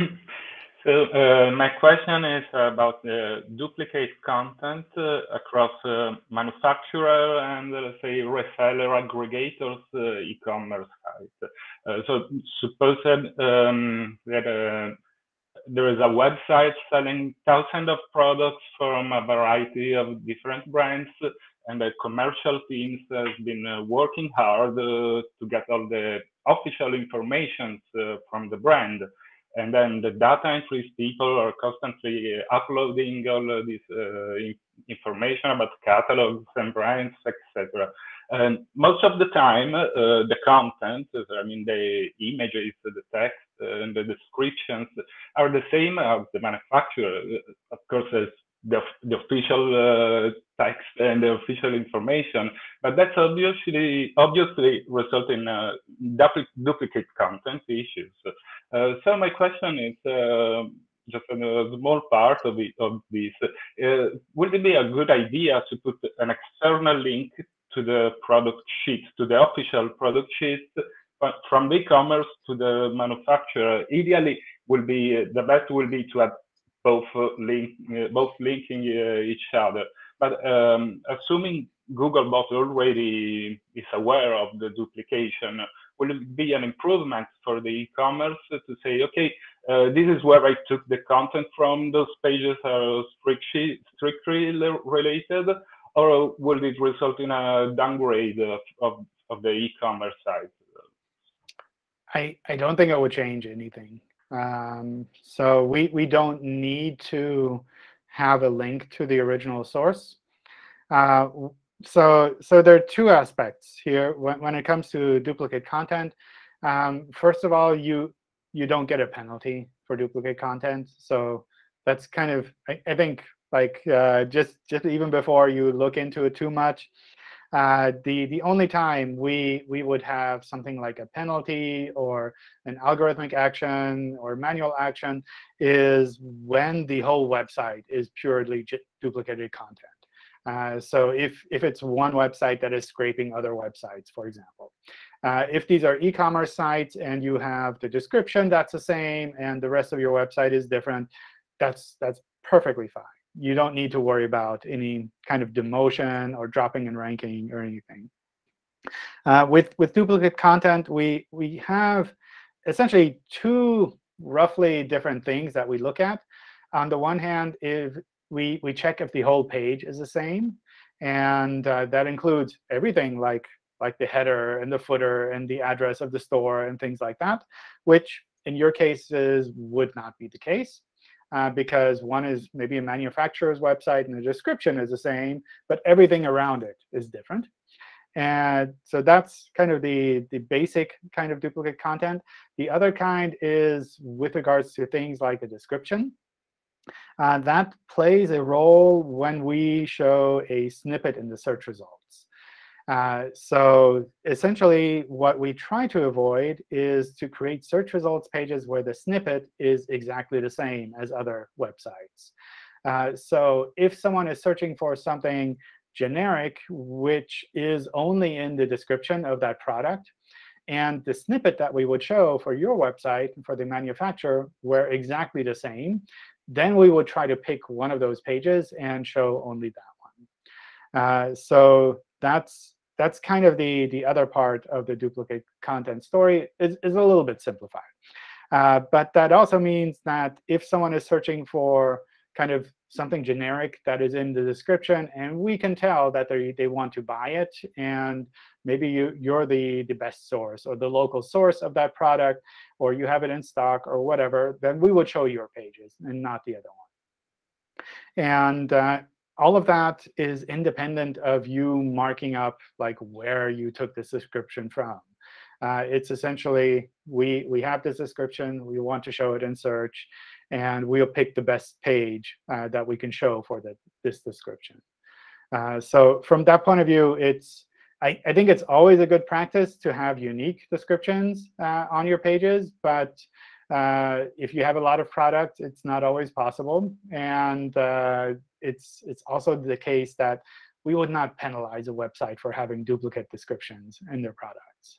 So uh, my question is about the duplicate content uh, across uh, manufacturer and, uh, let's say, reseller aggregators uh, e-commerce site. Uh, so suppose um, that uh, there is a website selling thousands of products from a variety of different brands, and the commercial teams has been uh, working hard uh, to get all the official information uh, from the brand. And then the data entry people are constantly uploading all of this uh, information about catalogs and brands, et cetera. And most of the time, uh, the content, I mean, the images, the text, uh, and the descriptions are the same as the manufacturer. Of course, it's the, the official uh, text and the official information, but that's obviously obviously result in uh, dupl duplicate content issues. Uh, so my question is uh, just a small part of, it, of this. Uh, would it be a good idea to put an external link to the product sheet, to the official product sheet, from the e-commerce to the manufacturer? Ideally, will be the best will be to have both uh, link, uh, both linking uh, each other. But um, assuming Googlebot already is aware of the duplication, will it be an improvement for the e-commerce to say, OK, uh, this is where I took the content from, those pages are strictly, strictly related, or will it result in a downgrade of, of, of the e-commerce site? I, I don't think it would change anything. Um, so we, we don't need to have a link to the original source. Uh, so, so there are two aspects here when, when it comes to duplicate content. Um, first of all, you, you don't get a penalty for duplicate content. So that's kind of, I, I think, like uh, just, just even before you look into it too much, Uh, the, the only time we, we would have something like a penalty or an algorithmic action or manual action is when the whole website is purely duplicated content. Uh, so if, if it's one website that is scraping other websites, for example. Uh, if these are e-commerce sites and you have the description that's the same and the rest of your website is different, that's, that's perfectly fine. You don't need to worry about any kind of demotion or dropping in ranking or anything. Uh, with, with duplicate content, we, we have essentially two roughly different things that we look at. On the one hand, if we, we check if the whole page is the same. And uh, that includes everything like, like the header and the footer and the address of the store and things like that, which in your cases would not be the case. Uh, because one is maybe a manufacturer's website and the description is the same, but everything around it is different. And so that's kind of the, the basic kind of duplicate content. The other kind is with regards to things like a description. Uh, that plays a role when we show a snippet in the search results. Uh, so essentially, what we try to avoid is to create search results pages where the snippet is exactly the same as other websites. Uh, so if someone is searching for something generic, which is only in the description of that product, and the snippet that we would show for your website and for the manufacturer were exactly the same, then we would try to pick one of those pages and show only that one. Uh, so that's that's kind of the the other part of the duplicate content story. is, is a little bit simplified. Uh, but that also means that if someone is searching for kind of something generic that is in the description, and we can tell that they they want to buy it, and maybe you you're the the best source or the local source of that product, or you have it in stock or whatever, then we would show your pages and not the other one. And uh, all of that is independent of you marking up like where you took this description from. Uh, it's essentially we we have this description, we want to show it in search, and we'll pick the best page uh, that we can show for the, this description. Uh, so from that point of view, it's I, I think it's always a good practice to have unique descriptions uh, on your pages. But uh, if you have a lot of products, it's not always possible. And uh, it's, it's also the case that we would not penalize a website for having duplicate descriptions in their products.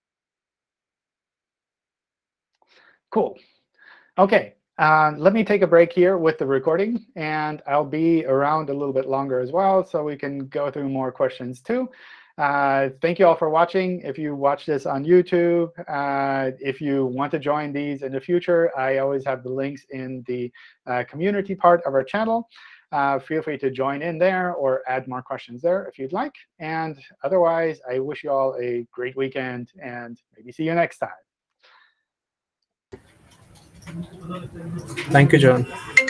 Cool. OK. Uh, let me take a break here with the recording. And I'll be around a little bit longer as well, so we can go through more questions too. Uh, thank you all for watching. If you watch this on YouTube, uh, if you want to join these in the future, I always have the links in the uh, community part of our channel. Uh, feel free to join in there or add more questions there if you'd like. And otherwise, I wish you all a great weekend, and maybe see you next time. Thank you, John.